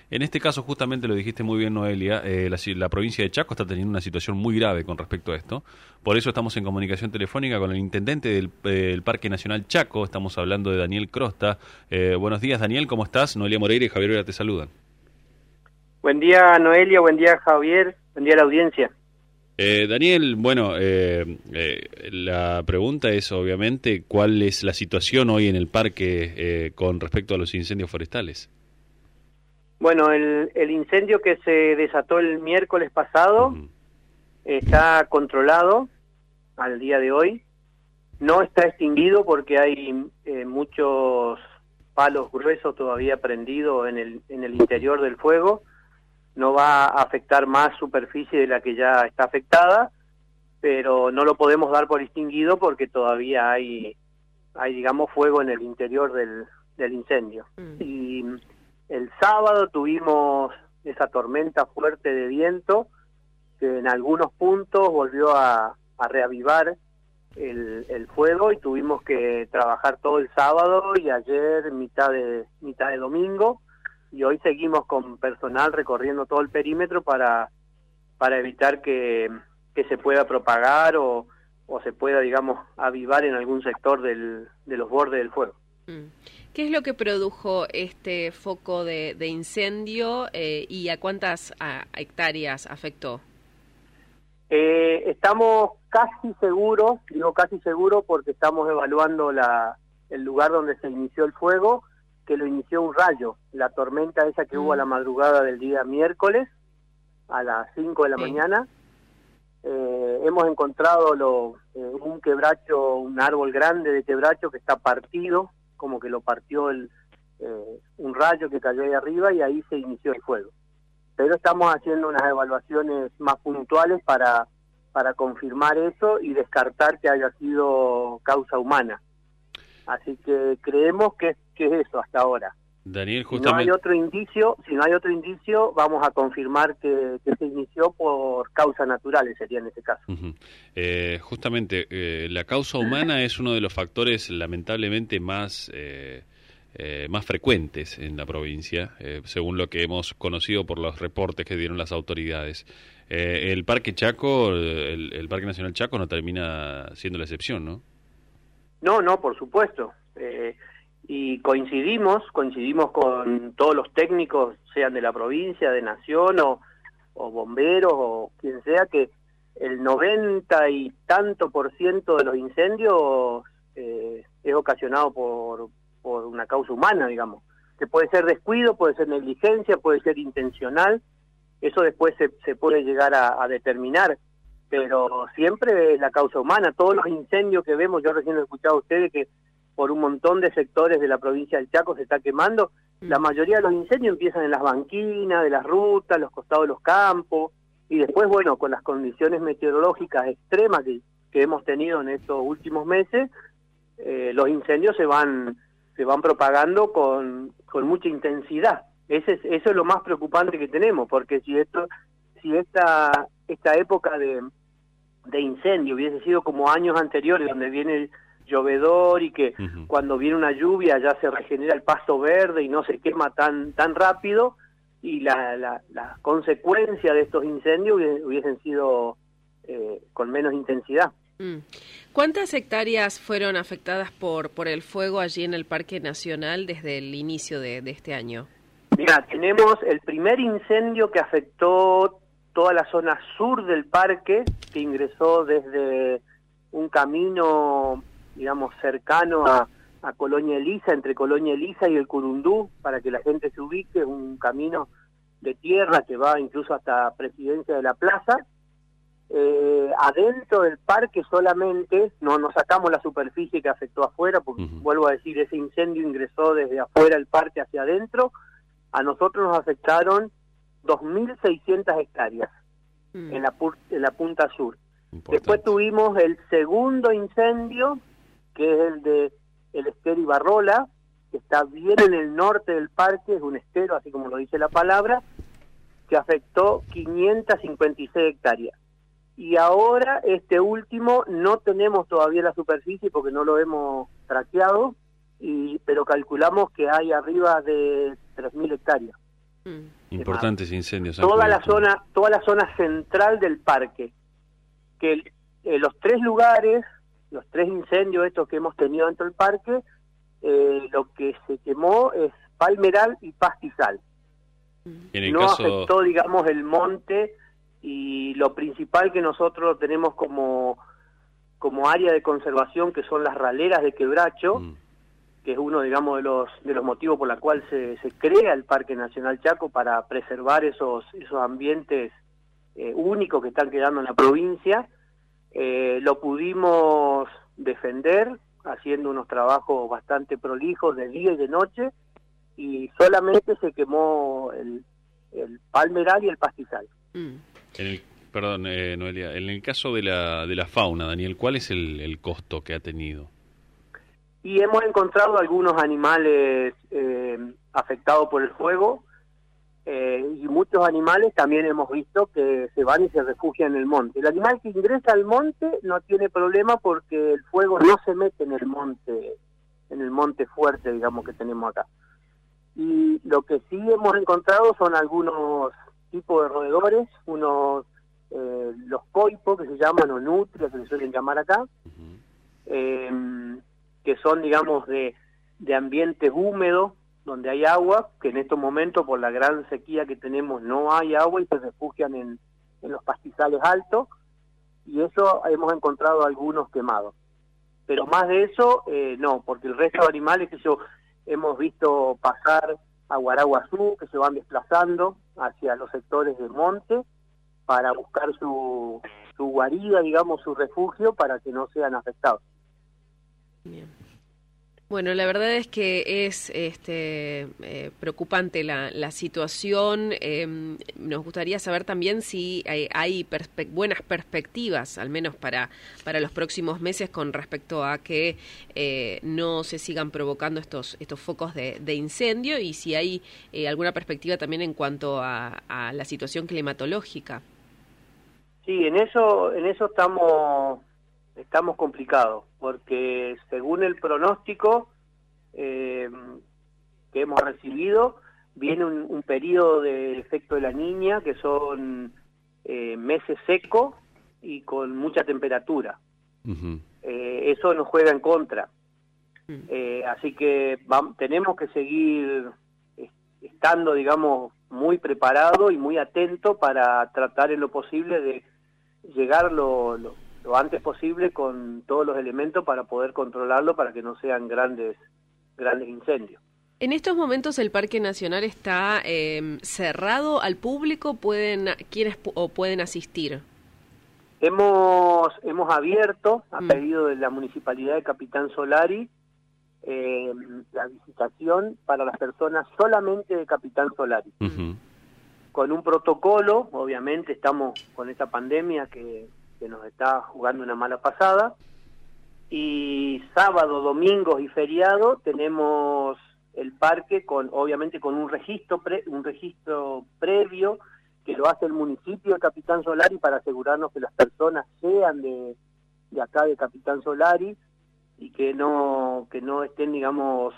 En este caso, justamente lo dijiste muy bien, Noelia, la provincia de Chaco está teniendo una situación muy grave con respecto a esto. Por eso estamos en comunicación telefónica con el intendente del Parque Nacional Chaco. Estamos hablando de Daniel Crosta. Buenos días, Daniel, ¿cómo estás? Noelia Moreira y Javier Vera te saludan. Buen día, Noelia, buen día, Javier, buen día a la audiencia. Daniel, bueno, la pregunta es obviamente cuál es la situación hoy en el parque con respecto a los incendios forestales. Bueno, el incendio que se desató el miércoles pasado está controlado al día de hoy. No está extinguido porque hay muchos palos gruesos todavía prendidos en el interior del fuego. No va a afectar más superficie de la que ya está afectada, pero no lo podemos dar por extinguido porque todavía hay digamos, fuego en el interior del incendio. Y el sábado tuvimos esa tormenta fuerte de viento que en algunos puntos volvió a reavivar el fuego y tuvimos que trabajar todo el sábado y ayer mitad de domingo. Y hoy seguimos con personal recorriendo todo el perímetro para evitar que se pueda propagar o se pueda, digamos, avivar en algún sector de los bordes del fuego. ¿Qué es lo que produjo este foco de incendio y a cuántas hectáreas afectó? Estamos casi seguros, digo casi seguro porque estamos evaluando el lugar donde se inició el fuego, que lo inició un rayo, la tormenta esa que hubo a la madrugada del día miércoles, a las 5 de la mañana. Hemos encontrado un quebracho, un árbol grande de quebracho que está partido, como que lo partió un rayo que cayó ahí arriba y ahí se inició el fuego. Pero estamos haciendo unas evaluaciones más puntuales para confirmar eso y descartar que haya sido causa humana. Así que creemos que es eso hasta ahora. Daniel, justamente... Si no hay otro indicio, vamos a confirmar que se inició por causas naturales, sería en ese caso. Justamente, la causa humana es uno de los factores lamentablemente más frecuentes en la provincia, según lo que hemos conocido por los reportes que dieron las autoridades. El Parque Chaco, el Parque Nacional Chaco no termina siendo la excepción, ¿no? No, por supuesto. Y coincidimos con todos los técnicos, sean de la provincia, de Nación o bomberos o quien sea, que el 90 y tanto % de los incendios es ocasionado por una causa humana, digamos, que puede ser descuido, puede ser negligencia, puede ser intencional, eso después se puede llegar a determinar, pero siempre es la causa humana. Todos los incendios que vemos, yo recién he escuchado a ustedes que por un montón de sectores de la provincia del Chaco se está quemando, la mayoría de los incendios empiezan en las banquinas, de las rutas, los costados de los campos, y después, bueno, con las condiciones meteorológicas extremas que hemos tenido en estos últimos meses, los incendios se van propagando con mucha intensidad. Eso es lo más preocupante que tenemos, porque si esta época de incendio hubiese sido como años anteriores, donde viene llovedor y que cuando viene una lluvia ya se regenera el pasto verde y no se quema tan rápido, y la consecuencia de estos incendios hubiesen sido con menos intensidad. ¿Cuántas hectáreas fueron afectadas por el fuego allí en el Parque Nacional desde el inicio de este año? Mira, tenemos el primer incendio que afectó toda la zona sur del parque, que ingresó desde un camino, digamos, cercano a Colonia Elisa, entre Colonia Elisa y el Curundú, para que la gente se ubique, es un camino de tierra que va incluso hasta Presidencia de la Plaza. Adentro del parque solamente, no sacamos la superficie que afectó afuera, porque vuelvo a decir, ese incendio ingresó desde afuera del parque hacia adentro. A nosotros nos afectaron 2.600 hectáreas en la punta sur. Importante. Después tuvimos el segundo incendio, que es el de el estero Ibarrola, que está bien en el norte del parque, es un estero, así como lo dice la palabra, que afectó 556 hectáreas. Y ahora, este último, no tenemos todavía la superficie porque no lo hemos traqueado, pero calculamos que hay arriba de 3.000 hectáreas. Importantes incendios. Toda la zona central del parque, que los 3 lugares, los 3 incendios estos que hemos tenido dentro del parque, lo que se quemó es palmeral y pastizal. No afectó, digamos, el monte, y lo principal que nosotros tenemos como área de conservación, que son las raleras de Quebracho, que es uno, digamos, de los motivos por los cuales se crea el Parque Nacional Chaco, para preservar esos ambientes únicos que están quedando en la provincia. Lo pudimos defender haciendo unos trabajos bastante prolijos de día y de noche, y solamente se quemó el palmeral y el pastizal. Perdón, Noelia, en el caso de la fauna, Daniel, ¿cuál es el costo que ha tenido? Y hemos encontrado algunos animales afectados por el fuego, y muchos animales también hemos visto que se van y se refugian en el monte. El animal que ingresa al monte no tiene problema, porque el fuego no se mete en el monte fuerte, digamos, que tenemos acá. Y lo que sí hemos encontrado son algunos tipos de roedores, los coipos, que se llaman, o nutrias, que se suelen llamar acá, que son, digamos, de ambientes húmedos, donde hay agua, que en estos momentos, por la gran sequía que tenemos, no hay agua, y se refugian en los pastizales altos, y eso hemos encontrado algunos quemados. Pero más de eso, no, porque el resto de animales que hemos visto pasar a Guaraguazú, que se van desplazando hacia los sectores del monte para buscar su guarida, digamos, su refugio, para que no sean afectados. Bien. Bueno, la verdad es que es preocupante la situación. Nos gustaría saber también si hay buenas perspectivas, al menos para los próximos meses, con respecto a que no se sigan provocando estos focos de incendio, y si hay alguna perspectiva también en cuanto a la situación climatológica. Sí, en eso estamos complicados, porque según el pronóstico que hemos recibido, viene un periodo de efecto de la Niña, que son meses secos y con mucha temperatura. Eso nos juega en contra. Así que tenemos que seguir estando, digamos, muy preparados y muy atentos para tratar en lo posible de llegar lo antes posible con todos los elementos para poder controlarlo, para que no sean grandes incendios. En estos momentos el Parque Nacional está cerrado al público. ¿Quiénes pueden asistir? Hemos abierto, a pedido de la Municipalidad de Capitán Solari, la visitación para las personas solamente de Capitán Solari. Con un protocolo, obviamente estamos con esta pandemia que nos está jugando una mala pasada, y sábado, domingos y feriado tenemos el parque obviamente con un registro previo que lo hace el municipio de Capitán Solari, para asegurarnos que las personas sean de acá de Capitán Solari, y que no estén, digamos,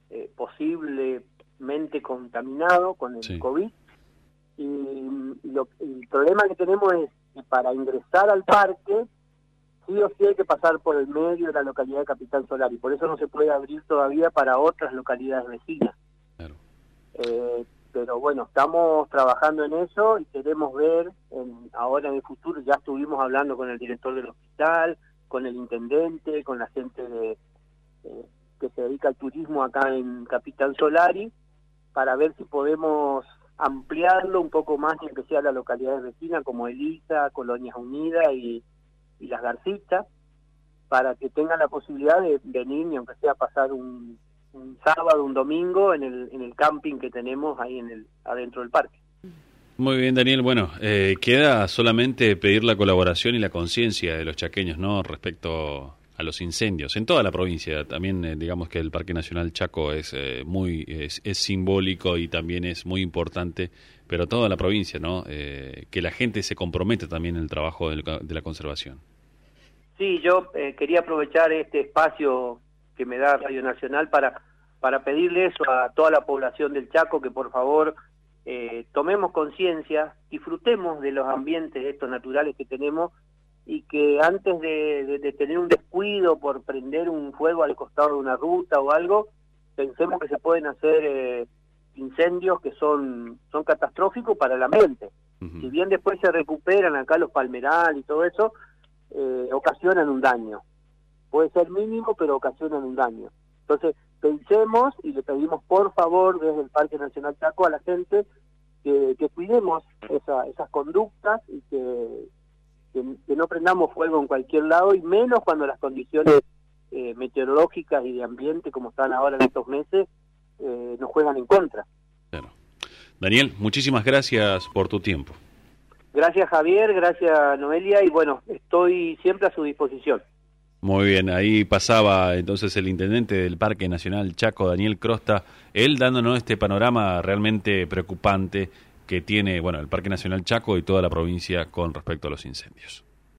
posiblemente contaminados con el COVID. Y el problema que tenemos es que para ingresar al parque sí o sí hay que pasar por el medio de la localidad de Capitán Solari, por eso no se puede abrir todavía para otras localidades vecinas. Claro. Pero bueno, estamos trabajando en eso y queremos ver ahora en el futuro. Ya estuvimos hablando con el director del hospital, con el intendente, con la gente que se dedica al turismo acá en Capitán Solari, para ver si podemos ampliarlo un poco más, y que sea las localidades vecinas como Elisa, Colonias Unidas y Las Garcitas, para que tengan la posibilidad de venir, y aunque sea pasar un sábado, un domingo, en el camping que tenemos ahí adentro del parque. Muy bien, Daniel. Bueno, queda solamente pedir la colaboración y la conciencia de los chaqueños, ¿no?, respecto a los incendios en toda la provincia. También digamos que el Parque Nacional Chaco es simbólico y también es muy importante, pero toda la provincia, ¿no? Que la gente se compromete también en el trabajo de la conservación. Sí, yo quería aprovechar este espacio que me da Radio Nacional para pedirle eso a toda la población del Chaco, que por favor tomemos conciencia, disfrutemos de los ambientes estos naturales que tenemos, y que antes de tener un descuido por prender un fuego al costado de una ruta o algo, pensemos que se pueden hacer incendios que son catastróficos para el ambiente. Si bien después se recuperan acá los palmerales y todo eso, ocasionan un daño. Puede ser mínimo, pero ocasionan un daño. Entonces, pensemos y le pedimos por favor desde el Parque Nacional Chaco a la gente que cuidemos esas conductas y que no prendamos fuego en cualquier lado, y menos cuando las condiciones meteorológicas y de ambiente, como están ahora en estos meses, nos juegan en contra. Claro. Daniel, muchísimas gracias por tu tiempo. Gracias, Javier, gracias, Noelia, y bueno, estoy siempre a su disposición. Muy bien, ahí pasaba entonces el intendente del Parque Nacional Chaco, Daniel Crosta, él dándonos este panorama realmente preocupante que tiene, bueno, el Parque Nacional Chaco y toda la provincia con respecto a los incendios.